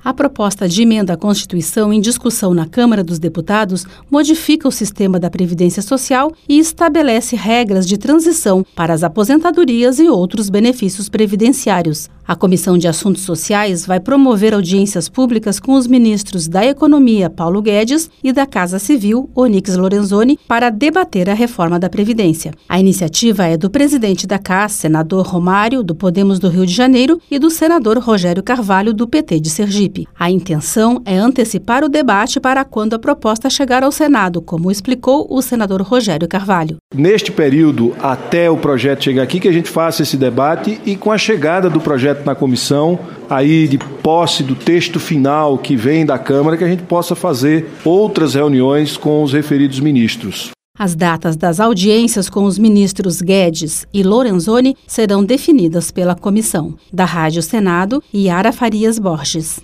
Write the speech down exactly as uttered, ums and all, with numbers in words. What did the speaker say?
A proposta de emenda à Constituição em discussão na Câmara dos Deputados modifica o sistema da Previdência Social e estabelece regras de transição para as aposentadorias e outros benefícios previdenciários. A Comissão de Assuntos Sociais vai promover audiências públicas com os ministros da Economia, Paulo Guedes, e da Casa Civil, Onyx Lorenzoni, para debater a reforma da Previdência. A iniciativa é do presidente da C A S, senador Romário, do Podemos do Rio de Janeiro, e do senador Rogério Carvalho, do P T de Sergipe. A intenção é antecipar o debate para quando a proposta chegar ao Senado, como explicou o senador Rogério Carvalho. Neste período, até o projeto chegar aqui, que a gente faça esse debate e com a chegada do projeto na comissão, aí de posse do texto final que vem da Câmara, que a gente possa fazer outras reuniões com os referidos ministros. As datas das audiências com os ministros Guedes e Lorenzoni serão definidas pela comissão. Da Rádio Senado, Yara Farias Borges.